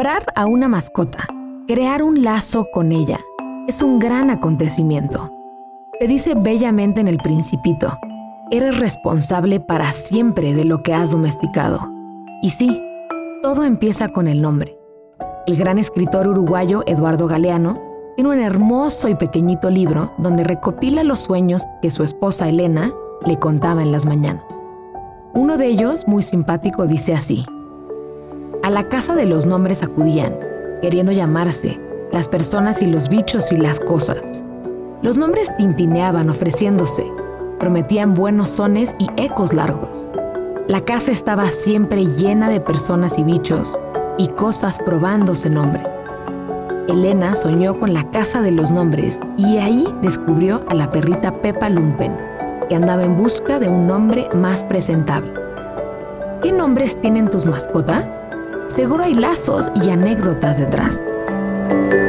Nombrar a una mascota, crear un lazo con ella, es un gran acontecimiento. Te dice bellamente en El Principito: eres responsable para siempre de lo que has domesticado. Y sí, todo empieza con el nombre. El gran escritor uruguayo Eduardo Galeano tiene un hermoso y pequeñito libro donde recopila los sueños que su esposa Elena le contaba en las mañanas. Uno de ellos, muy simpático, dice así: a la casa de los nombres acudían, queriendo llamarse, las personas y los bichos y las cosas. Los nombres tintineaban ofreciéndose, prometían buenos sones y ecos largos. La casa estaba siempre llena de personas y bichos y cosas probándose nombre. Elena soñó con la casa de los nombres y ahí descubrió a la perrita Pepa Lumpen, que andaba en busca de un nombre más presentable. ¿Qué nombres tienen tus mascotas? Seguro hay lazos y anécdotas detrás.